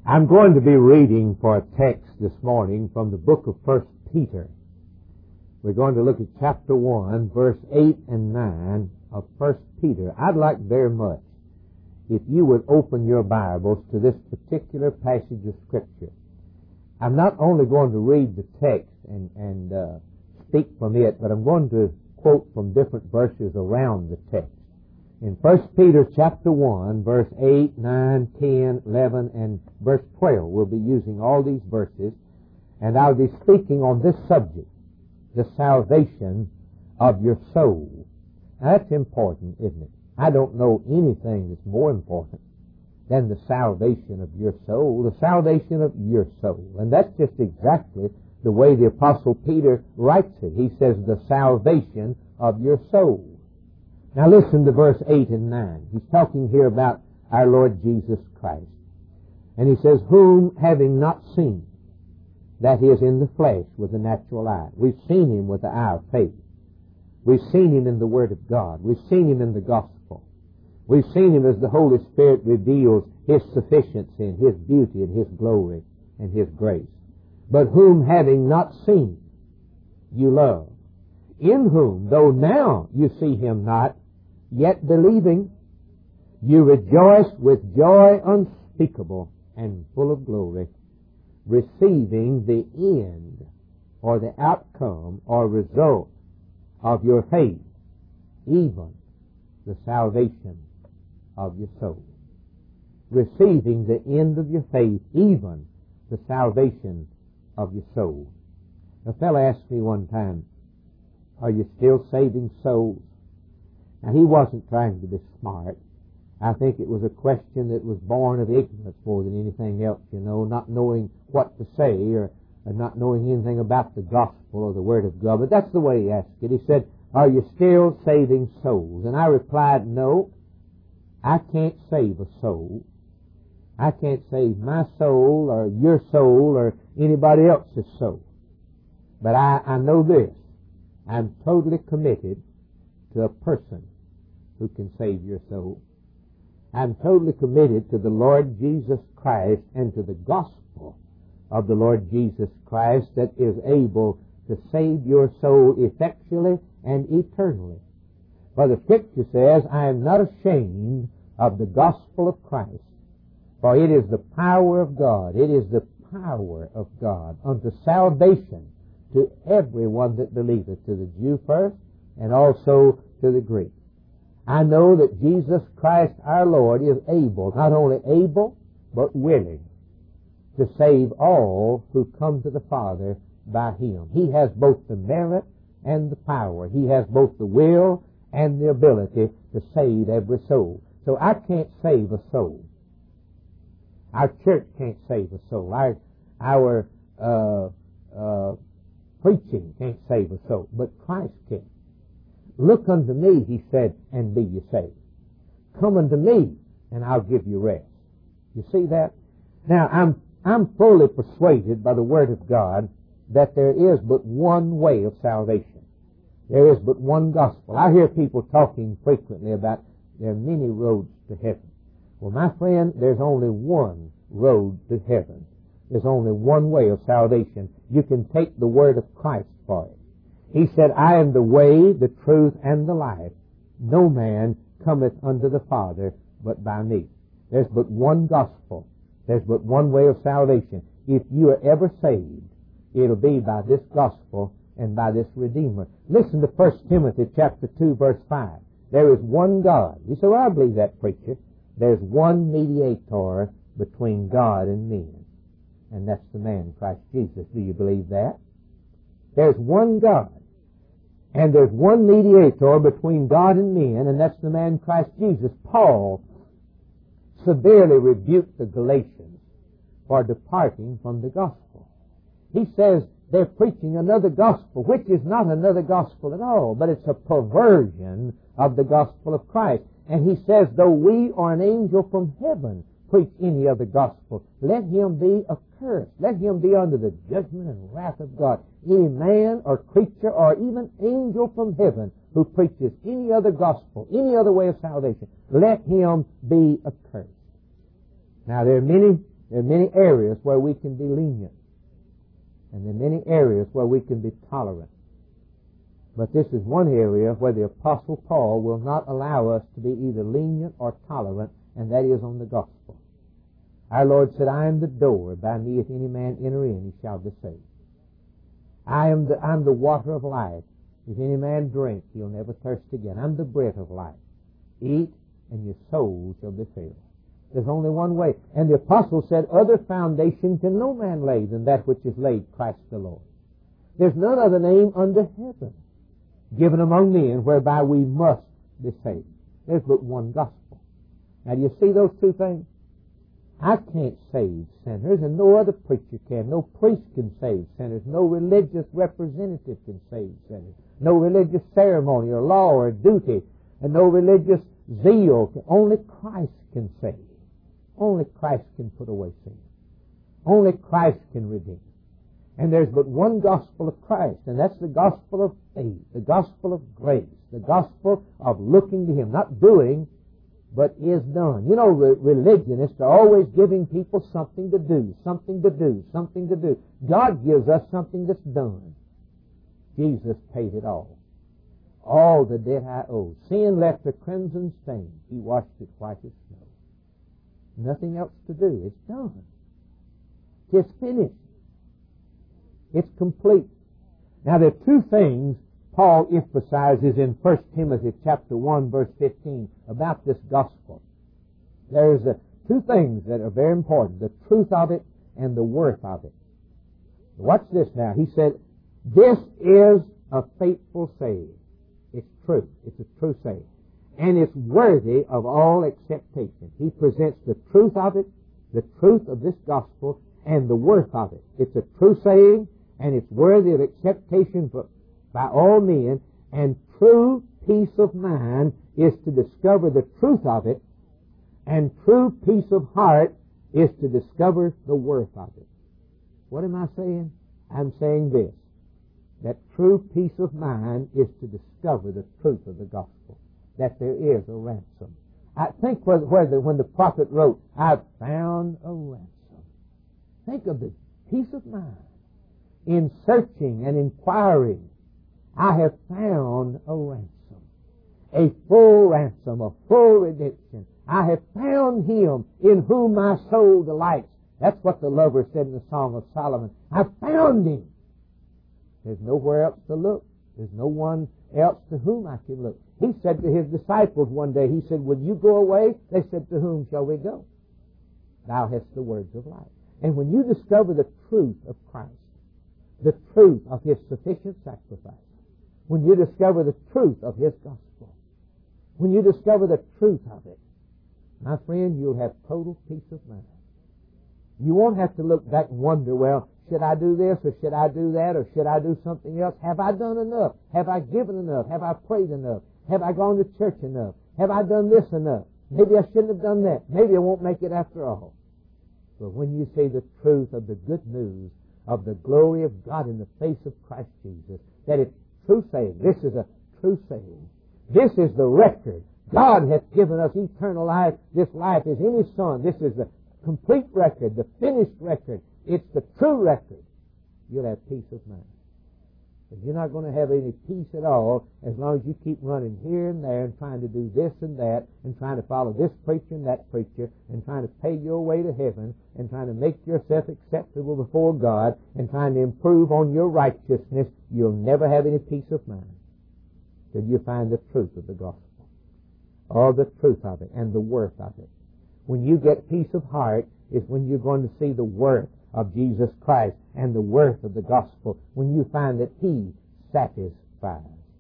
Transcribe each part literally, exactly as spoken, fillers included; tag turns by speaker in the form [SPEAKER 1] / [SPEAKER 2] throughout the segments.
[SPEAKER 1] I'm going to be reading for a text this morning from the book of First Peter. We're going to look at chapter one, verse eight and nine of First Peter. I'd like very much if you would open your Bibles to this particular passage of Scripture. I'm not only going to read the text and, and uh, speak from it, but I'm going to quote from different verses around the text. In First Peter chapter one, verse eight, nine, ten, eleven, and verse twelve, we'll be using all these verses, and I'll be speaking on this subject, the salvation of your soul. Now, that's important, isn't it? I don't know anything that's more important than the salvation of your soul, the salvation of your soul. And that's just exactly the way the Apostle Peter writes it. He says, the salvation of your soul. Now listen to verse eight and nine. He's talking here about our Lord Jesus Christ. And he says, whom having not seen, that is in the flesh with the natural eye. We've seen him with the eye of faith. We've seen him in the Word of God. We've seen him in the gospel. We've seen him as the Holy Spirit reveals his sufficiency and his beauty and his glory and his grace. But whom having not seen, you love, in whom, though now you see him not, yet believing, you rejoice with joy unspeakable and full of glory, receiving the end or the outcome or result of your faith, even the salvation of your soul. Receiving the end of your faith, even the salvation of your soul. A fellow asked me one time, are you still saving souls? Now, he wasn't trying to be smart. I think it was a question that was born of ignorance more than anything else, you know, not knowing what to say or, or not knowing anything about the gospel or the Word of God. But that's the way he asked it. He said, are you still saving souls? And I replied, no, I can't save a soul. I can't save my soul or your soul or anybody else's soul. But I, I know this. I'm totally committed to a person who can save your soul. I'm totally committed to the Lord Jesus Christ and to the gospel of the Lord Jesus Christ that is able to save your soul effectually and eternally. For the Scripture says, I am not ashamed of the gospel of Christ, for it is the power of God. It is the power of God unto salvation to everyone that believeth, to the Jew first and also to the Greek. I know that Jesus Christ our Lord is able, not only able, but willing to save all who come to the Father by him. He has both the merit and the power. He has both the will and the ability to save every soul. So I can't save a soul. Our church can't save a soul. Our, our uh, uh, preaching can't save a soul, but Christ can. Look unto me, he said, and be ye saved. Come unto me, and I'll give you rest. You see that? Now, I'm, I'm fully persuaded by the Word of God that there is but one way of salvation. There is but one gospel. I hear people talking frequently about there are many roads to heaven. Well, my friend, there's only one road to heaven. There's only one way of salvation. You can take the word of Christ for it. He said, I am the way, the truth, and the life. No man cometh unto the Father but by me. There's but one gospel. There's but one way of salvation. If you are ever saved, it'll be by this gospel and by this Redeemer. Listen to First Timothy chapter two, verse five. There is one God. You say, well, I believe that, preacher. There's one mediator between God and men, and that's the man, Christ Jesus. Do you believe that? There's one God, and there's one mediator between God and men, and that's the man, Christ Jesus. Paul severely rebuked the Galatians for departing from the gospel. He says they're preaching another gospel, which is not another gospel at all, but it's a perversion of the gospel of Christ. And he says, though we or an angel from heaven preach any other gospel, let him be accursed. Let him be under the judgment and wrath of God. Any man or creature or even angel from heaven who preaches any other gospel, any other way of salvation, let him be accursed. Now, there are many There are many areas where we can be lenient. And there are many areas where we can be tolerant. But this is one area where the Apostle Paul will not allow us to be either lenient or tolerant, and that is on the gospel. Our Lord said, I am the door. By me if any man enter in, he shall be saved. I am the, I'm the water of life. If any man drink, he'll never thirst again. I'm the bread of life. Eat, and your soul shall be filled. There's only one way. And the apostle said, other foundation can no man lay than that which is laid, Christ the Lord. There's none other name under heaven given among men whereby we must be saved. There's but one gospel. Now, do you see those two things? I can't save sinners, and no other preacher can. No priest can save sinners. No religious representative can save sinners. No religious ceremony or law or duty, and no religious zeal. Only Christ can save. Only Christ can put away sin. Only Christ can redeem. And there's but one gospel of Christ, and that's the gospel of faith, the gospel of grace, the gospel of looking to Him, not doing, but is done. You know, re- religionists are always giving people something to do, something to do, something to do. God gives us something that's done. Jesus paid it all. All the debt I owe. Sin left a crimson stain. He washed it white as snow. Nothing else to do. It's done. It's finished. It's complete. Now, there are two things Paul emphasizes in First Timothy chapter one, verse fifteen, about this gospel. There's uh, two things that are very important, the truth of it and the worth of it. Watch this now. He said, this is a faithful saying. It's true. It's a true saying. And it's worthy of all acceptation. He presents the truth of it, the truth of this gospel, and the worth of it. It's a true saying, and it's worthy of acceptation for, by all men, and true peace of mind is to discover the truth of it, and true peace of heart is to discover the worth of it. What am I saying? I'm saying this, that true peace of mind is to discover the truth of the gospel, that there is a ransom. I think whether, whether when the prophet wrote, I've found a ransom. Think of the peace of mind in searching and inquiring. I have found a ransom, a full ransom, a full redemption. I have found Him in whom my soul delights. That's what the lover said in the Song of Solomon. I found Him. There's nowhere else to look. There's no one else to whom I can look. He said to His disciples one day, He said, will you go away? They said, to whom shall we go? Thou hast the words of life. And when you discover the truth of Christ, the truth of His sufficient sacrifice, when you discover the truth of His gospel, when you discover the truth of it, my friend, you'll have total peace of mind. You won't have to look back and wonder, well, should I do this or should I do that or should I do something else? Have I done enough? Have I given enough? Have I prayed enough? Have I gone to church enough? Have I done this enough? Maybe I shouldn't have done that. Maybe I won't make it after all. But when you see the truth of the good news of the glory of God in the face of Christ Jesus, that it's true saying, this is a true saying. This is the record. God hath given us eternal life. This life is in His Son. This is the complete record, the finished record. It's the true record. You'll have peace of mind. But you're not going to have any peace at all as long as you keep running here and there and trying to do this and that and trying to follow this preacher and that preacher and trying to pay your way to heaven and trying to make yourself acceptable before God and trying to improve on your righteousness. You'll never have any peace of mind till you find the truth of the gospel. Or the truth of it and the worth of it. When you get peace of heart is when you're going to see the worth of Jesus Christ and the worth of the gospel, when you find that He satisfies.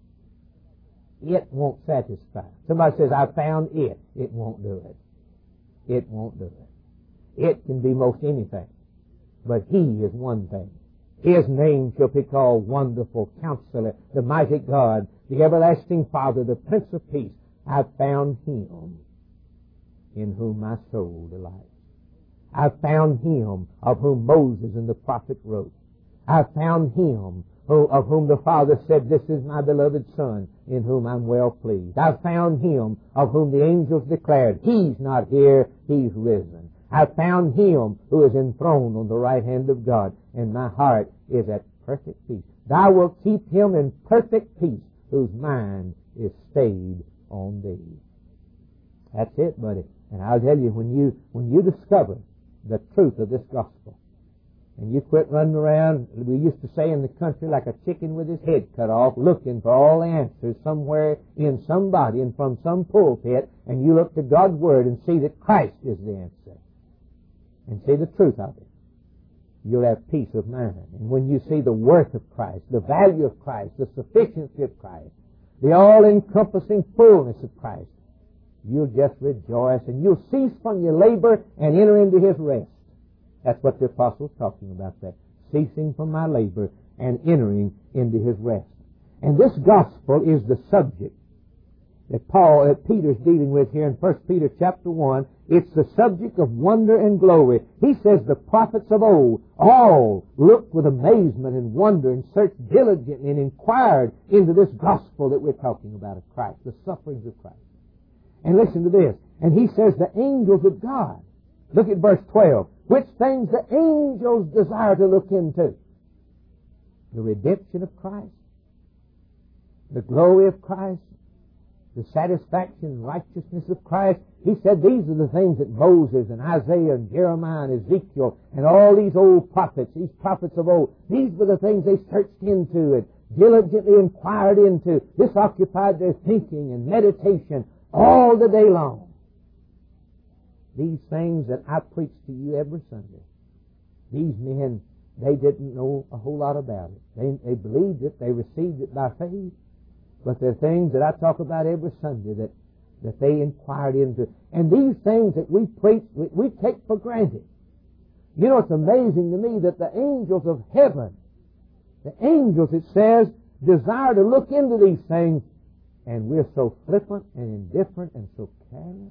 [SPEAKER 1] It won't satisfy. Somebody says, I found it. It won't do it. It won't do it. It can be most anything. But He is one thing. His name shall be called Wonderful Counselor, the Mighty God, the Everlasting Father, the Prince of Peace. I've found Him in whom my soul delights. I've found Him of whom Moses and the prophet wrote. I've found Him who, of whom the Father said, this is my beloved Son in whom I'm well pleased. I've found Him of whom the angels declared, He's not here, He's risen. I've found Him who is enthroned on the right hand of God, and my heart is at perfect peace. Thou wilt keep him in perfect peace, whose mind is stayed on Thee. That's it, buddy. And I'll tell you, when you when you discover the truth of this gospel, and you quit running around, we used to say in the country, like a chicken with his head cut off, looking for all the answers somewhere in somebody and from some pulpit, and you look to God's Word and see that Christ is the answer, and see the truth of it, you'll have peace of mind. And when you see the worth of Christ, the value of Christ, the sufficiency of Christ, the all-encompassing fullness of Christ, you'll just rejoice, and you'll cease from your labor and enter into His rest. That's what the apostle's talking about there. Ceasing from my labor and entering into His rest. And this gospel is the subject that Paul, that Peter's dealing with here in First Peter chapter one. It's the subject of wonder and glory. He says the prophets of old all looked with amazement and wonder and searched diligently and inquired into this gospel that we're talking about of Christ, the sufferings of Christ. And listen to this. And he says the angels of God. Look at verse twelve. Which things the angels desire to look into. The redemption of Christ. The glory of Christ. The satisfaction and righteousness of Christ. He said these are the things that Moses and Isaiah and Jeremiah and Ezekiel and all these old prophets, these prophets of old, these were the things they searched into and diligently inquired into. This occupied their thinking and meditation all the day long. These things that I preach to you every Sunday, these men, they didn't know a whole lot about it. They, they believed it, they received it by faith, but they're things that I talk about every Sunday that, that they inquired into. And these things that we preach, we, we take for granted. You know, it's amazing to me that the angels of heaven, the angels, it says, desire to look into these things, and we're so flippant and indifferent and so careless.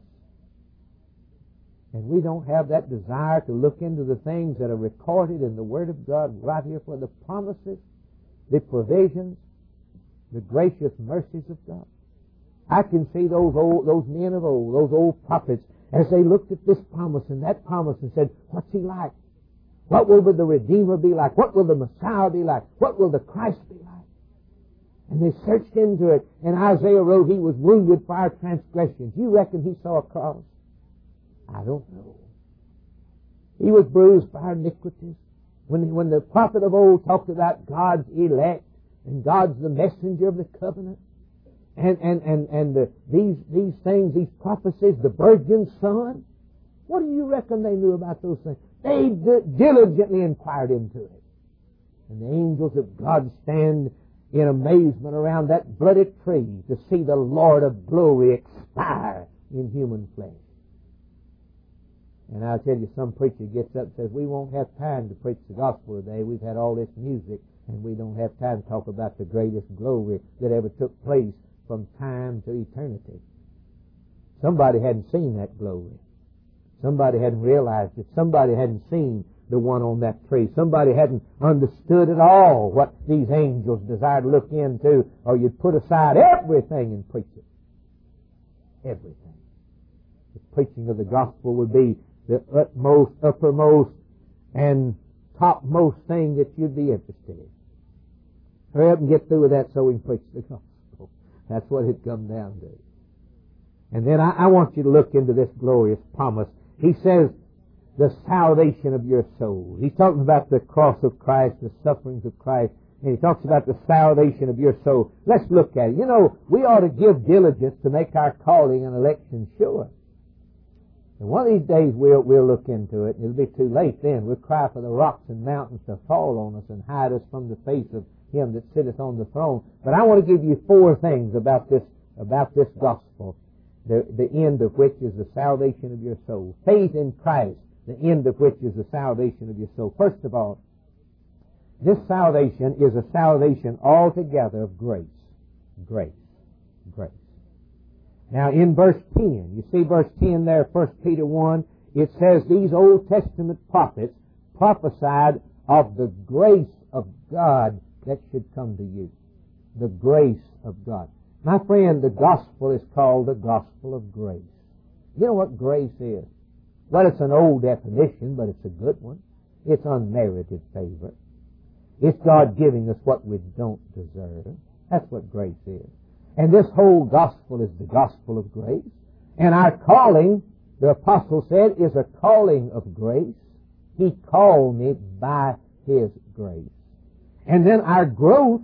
[SPEAKER 1] And we don't have that desire to look into the things that are recorded in the Word of God right here, for the promises, the provisions, the gracious mercies of God. I can see those old, those men of old, those old prophets, as they looked at this promise and that promise and said, what's He like? What will the Redeemer be like? What will the Messiah be like? What will the Christ be like? And they searched into it, and Isaiah wrote, He was wounded for our transgressions. You reckon He saw a cross? I don't know. He was bruised for our iniquities. When, when the prophet of old talked about God's elect, and God's the messenger of the covenant, and, and, and, and the, these, these things, these prophecies, the virgin son, what do you reckon they knew about those things? They d- diligently inquired into it. And the angels of God stand in amazement around that bloody tree to see the Lord of glory expire in human flesh. And I'll tell you, some preacher gets up and says, we won't have time to preach the gospel today. We've had all this music, and we don't have time to talk about the greatest glory that ever took place from time to eternity. Somebody hadn't seen that glory. Somebody hadn't realized it. Somebody hadn't seen the one on that tree. Somebody hadn't understood at all what these angels desire to look into, or you'd put aside everything and preach it. Everything. The preaching of the gospel would be the utmost, uppermost, and topmost thing that you'd be interested in. Hurry up and get through with that so we can preach the gospel. That's what it come down to. And then I, I want you to look into this glorious promise. He says, the salvation of your soul. He's talking about the cross of Christ, the sufferings of Christ, and he talks about the salvation of your soul. Let's look at it. You know, we ought to give diligence to make our calling and election sure. And one of these days we'll, we'll look into it, and it'll be too late then. We'll cry for the rocks and mountains to fall on us and hide us from the face of Him that sitteth on the throne. But I want to give you four things about this, about this gospel, the, the end of which is the salvation of your soul. Faith in Christ, the end of which is the salvation of your soul. First of all, this salvation is a salvation altogether of grace. Grace. Grace. Now in verse ten, you see verse ten there, First Peter one, it says these Old Testament prophets prophesied of the grace of God that should come to you. The grace of God. My friend, the gospel is called the gospel of grace. You know what grace is? Well, it's an old definition, but it's a good one. It's unmerited favor. It's God giving us what we don't deserve. That's what grace is. And this whole gospel is the gospel of grace. And our calling, the apostle said, is a calling of grace. He called me by His grace. And then our growth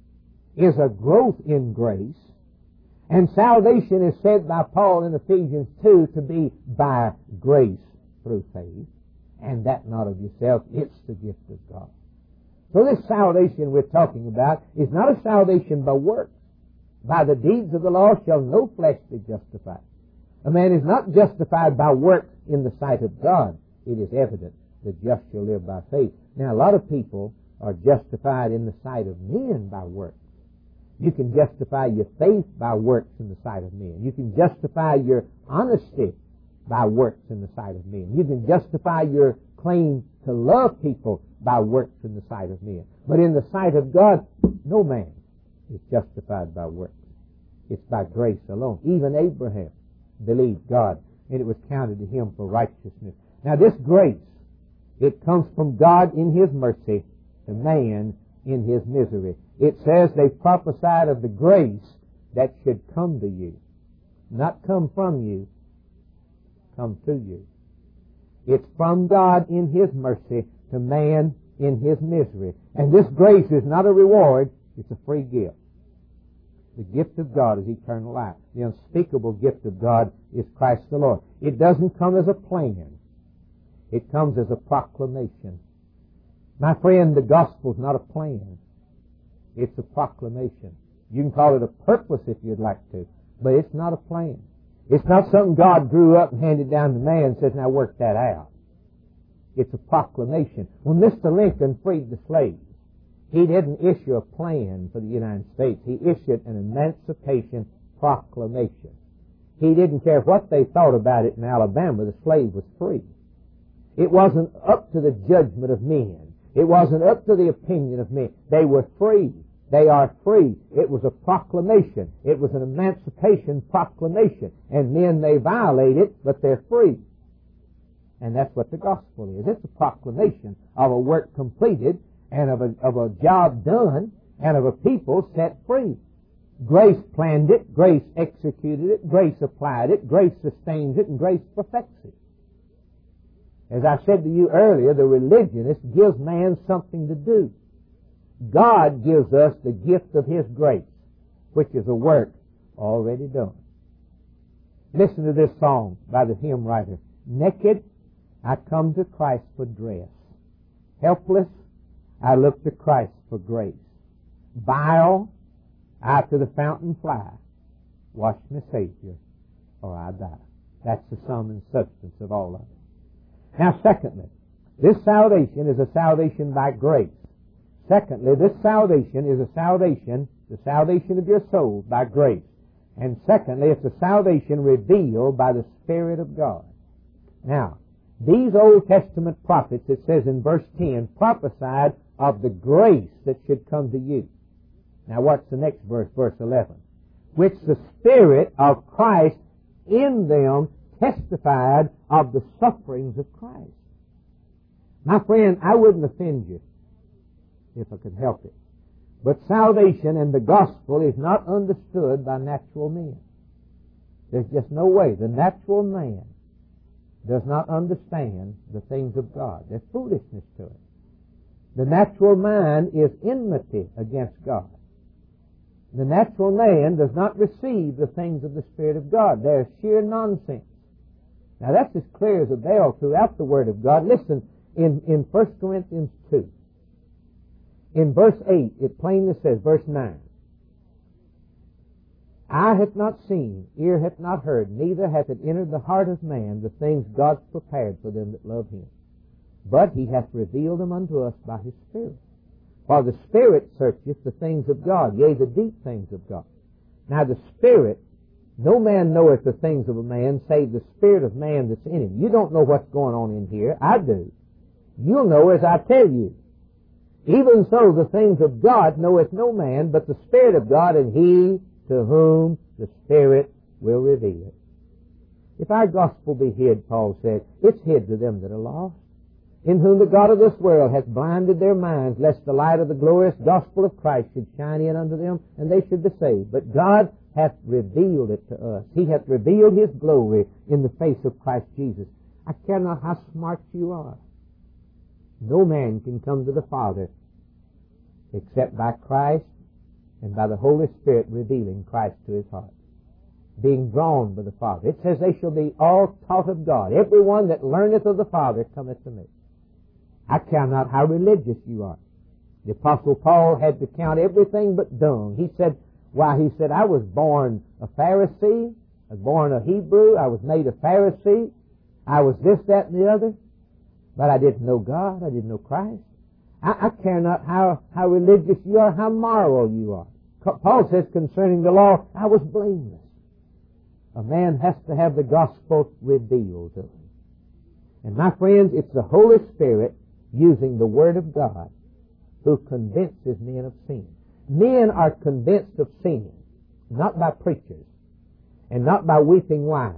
[SPEAKER 1] is a growth in grace. And salvation is said by Paul in Ephesians two to be by grace through faith. And that not of yourself, it's the gift of God. So this salvation we're talking about is not a salvation by works. By the deeds of the law shall no flesh be justified. A man is not justified by works in the sight of God. It is evident the just shall live by faith. Now, a lot of people are justified in the sight of men by works. You can justify your faith by works in the sight of men. You can justify your honesty by works in the sight of men. You can justify your claim to love people by works in the sight of men. But in the sight of God, no man is justified by works. It's by grace alone. Even Abraham believed God, and it was counted to him for righteousness. Now this grace, it comes from God in His mercy to man in his misery. It says they prophesied of the grace that should come to you. Not come from you, come to you. It's from God in His mercy to man in his misery. And this grace is not a reward, it's a free gift. The gift of God is eternal life. The unspeakable gift of God is Christ the Lord. It doesn't come as a plan. It comes as a proclamation. My friend, the gospel is not a plan. It's a proclamation. You can call it a purpose if you'd like to, but it's not a plan. It's not something God drew up and handed down to man and says, now work that out. It's a proclamation. When Mister Lincoln freed the slaves, he didn't issue a plan for the United States. He issued an emancipation proclamation. He didn't care what they thought about it in Alabama. The slave was free. It wasn't up to the judgment of men. It wasn't up to the opinion of men. They were free. They are free. It was a proclamation. It was an emancipation proclamation. And men may violate it, but they're free. And that's what the gospel is. It's a proclamation of a work completed and of a, of a job done and of a people set free. Grace planned it. Grace executed it. Grace applied it. Grace sustains it. And grace perfects it. As I said to you earlier, the religionist gives man something to do. God gives us the gift of His grace, which is a work already done. Listen to this song by the hymn writer. Naked, I come to Christ for dress. Helpless, I look to Christ for grace. Vile, I to the fountain fly. Wash me, Savior, or I die. That's the sum and substance of all of it. Now, secondly, this salvation is a salvation by grace. Secondly, this salvation is a salvation, the salvation of your soul by grace. And secondly, it's a salvation revealed by the Spirit of God. Now, these Old Testament prophets, it says in verse ten, prophesied of the grace that should come to you. Now, what's the next verse, verse eleven? Which the Spirit of Christ in them testified of the sufferings of Christ. My friend, I wouldn't offend you if I could help it. But salvation and the gospel is not understood by natural men. There's just no way. The natural man does not understand the things of God. There's foolishness to it. The natural mind is enmity against God. The natural man does not receive the things of the Spirit of God. They're sheer nonsense. Now that's as clear as a bell throughout the Word of God. Listen, in, in First Corinthians two, in verse eight, it plainly says, verse nine, eye hath not seen, ear hath not heard, neither hath it entered the heart of man the things God prepared for them that love Him. But He hath revealed them unto us by His Spirit. For the Spirit searcheth the things of God, yea, the deep things of God. Now the Spirit, no man knoweth the things of a man, save the Spirit of man that's in him. You don't know what's going on in here. I do. You'll know as I tell you. Even so, the things of God knoweth no man, but the Spirit of God, and He to whom the Spirit will reveal it. If our gospel be hid, Paul said, it's hid to them that are lost, in whom the God of this world hath blinded their minds, lest the light of the glorious gospel of Christ should shine in unto them, and they should be saved. But God hath revealed it to us. He hath revealed His glory in the face of Christ Jesus. I care not how smart you are. No man can come to the Father except by Christ and by the Holy Spirit revealing Christ to his heart, being drawn by the Father. It says, they shall be all taught of God. Every one that learneth of the Father cometh to me. I care not how religious you are. The Apostle Paul had to count everything but dung. He said, why, he said, I was born a Pharisee. I was born a Hebrew. I was made a Pharisee. I was this, that, and the other. But I didn't know God. I didn't know Christ. I, I care not how, how religious you are, how moral you are. Paul says concerning the law, I was blameless. A man has to have the gospel revealed to him. And my friends, it's the Holy Spirit using the Word of God who convinces men of sin. Men are convinced of sin, not by preachers, and not by weeping wives,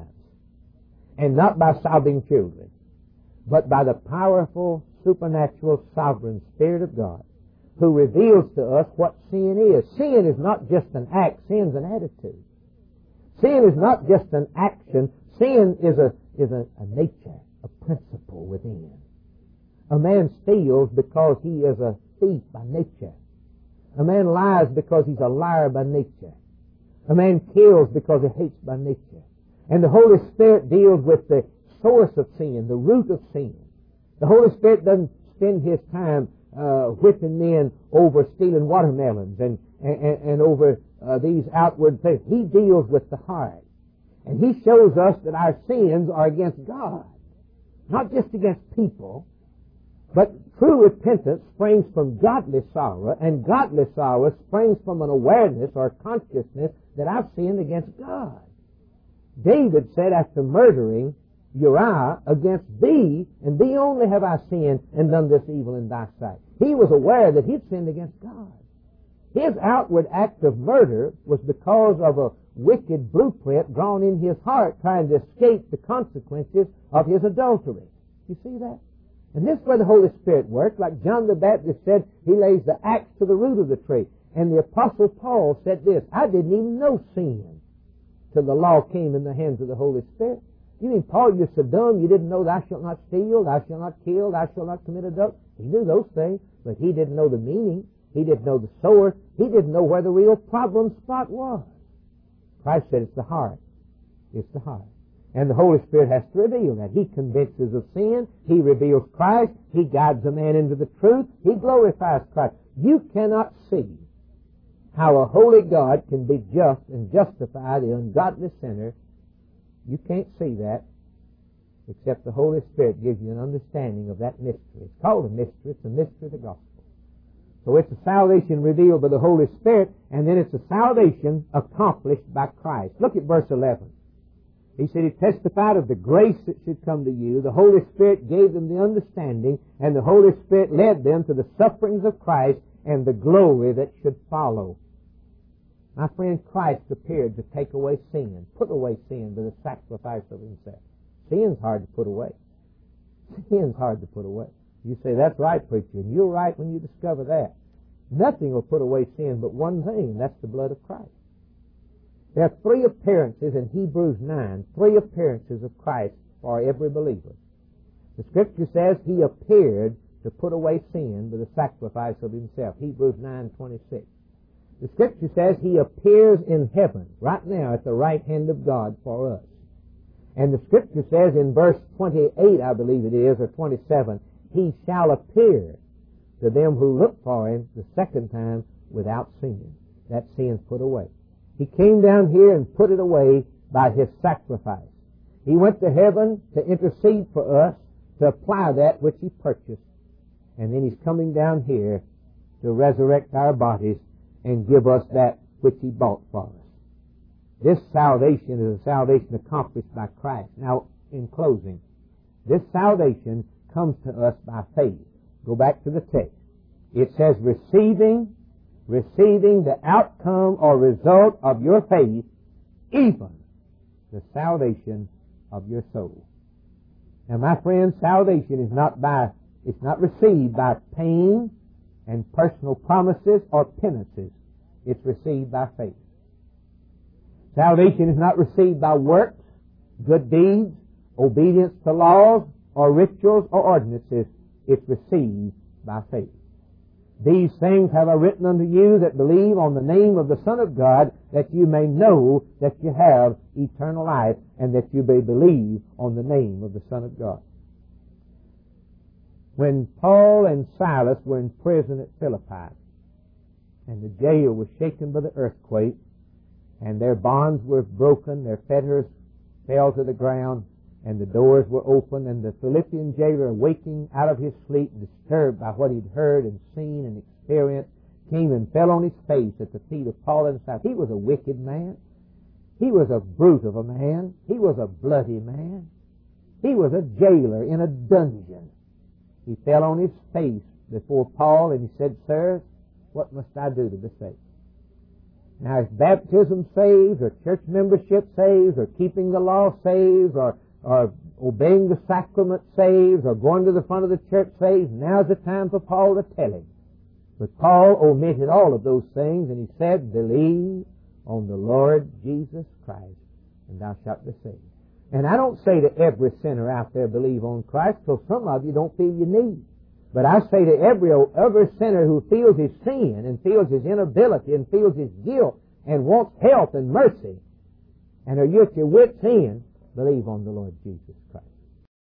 [SPEAKER 1] and not by sobbing children, but by the powerful, supernatural, sovereign Spirit of God, who reveals to us what sin is. Sin is not just an act, sin's an attitude. Sin is not just an action, sin is a, is a, a nature, a principle within. A man steals because he is a thief by nature. A man lies because he's a liar by nature. A man kills because he hates by nature. And the Holy Spirit deals with the source of sin, the root of sin. The Holy Spirit doesn't spend His time uh, whipping men over stealing watermelons and, and, and over uh, these outward things. He deals with the heart. And He shows us that our sins are against God, not just against people. But true repentance springs from godly sorrow, and godly sorrow springs from an awareness or consciousness that I've sinned against God. David said after murdering Uriah, against thee, and thee only have I sinned and done this evil in thy sight. He was aware that he'd sinned against God. His outward act of murder was because of a wicked blueprint drawn in his heart trying to escape the consequences of his adultery. You see that? And this is where the Holy Spirit works. Like John the Baptist said, he lays the axe to the root of the tree. And the Apostle Paul said this, I didn't even know sin till the law came in the hands of the Holy Spirit. You mean, Paul, you're so dumb you didn't know thou shalt not steal, thou shalt not kill, thou shalt not commit adultery? He knew those things, but he didn't know the meaning. He didn't know the source. He didn't know where the real problem spot was. Christ said it's the heart. It's the heart. And the Holy Spirit has to reveal that. He convinces of sin. He reveals Christ. He guides a man into the truth. He glorifies Christ. You cannot see how a holy God can be just and justify the ungodly sinner. You can't see that except the Holy Spirit gives you an understanding of that mystery. It's called a mystery. It's a mystery of the gospel. So it's a salvation revealed by the Holy Spirit, and then it's a salvation accomplished by Christ. Look at verse eleven. He said, He testified of the grace that should come to you. The Holy Spirit gave them the understanding, and the Holy Spirit led them to the sufferings of Christ and the glory that should follow. My friend, Christ appeared to take away sin, put away sin by the sacrifice of Himself. Sin's hard to put away. Sin's hard to put away. You say, that's right, preacher, and you're right when you discover that. Nothing will put away sin but one thing, and that's the blood of Christ. There are three appearances in Hebrews nine, three appearances of Christ for every believer. The Scripture says He appeared to put away sin by the sacrifice of Himself. Hebrews nine twenty-six. The Scripture says He appears in heaven, right now at the right hand of God for us. And the Scripture says in verse twenty-eight, I believe it is, or twenty-seven, He shall appear to them who look for Him the second time without sin. That sin's put away. He came down here and put it away by His sacrifice. He went to heaven to intercede for us, to apply that which He purchased. And then He's coming down here to resurrect our bodies and give us that which He bought for us. This salvation is a salvation accomplished by Christ. Now, in closing, this salvation comes to us by faith. Go back to the text. It says, receiving receiving the outcome or result of your faith, even the salvation of your soul. Now, my friends, salvation is not by, it's not received by pain and personal promises or penances. It's received by faith. Salvation is not received by works, good deeds, obedience to laws, or rituals or ordinances. It's received by faith. These things have I written unto you that believe on the name of the Son of God, that you may know that you have eternal life, and that you may believe on the name of the Son of God. When Paul and Silas were in prison at Philippi, and the jail was shaken by the earthquake, and their bonds were broken, their fetters fell to the ground, and the doors were open, and the Philippian jailer, waking out of his sleep, disturbed by what he'd heard and seen and experienced, came and fell on his face at the feet of Paul and Silas. He was a wicked man. He was a brute of a man. He was a bloody man. He was a jailer in a dungeon. He fell on his face before Paul, and he said, "Sirs, what must I do to be saved?" Now, if baptism saves, or church membership saves, or keeping the law saves, or or obeying the sacrament saves, or going to the front of the church saves, now's the time for Paul to tell him. But Paul omitted all of those things, and he said, "Believe on the Lord Jesus Christ, and thou shalt be saved." And I don't say to every sinner out there, believe on Christ, because some of you don't feel you need. But I say to every, every sinner who feels his sin, and feels his inability, and feels his guilt, and wants help and mercy, and are you at your wits' end, believe on the Lord Jesus Christ.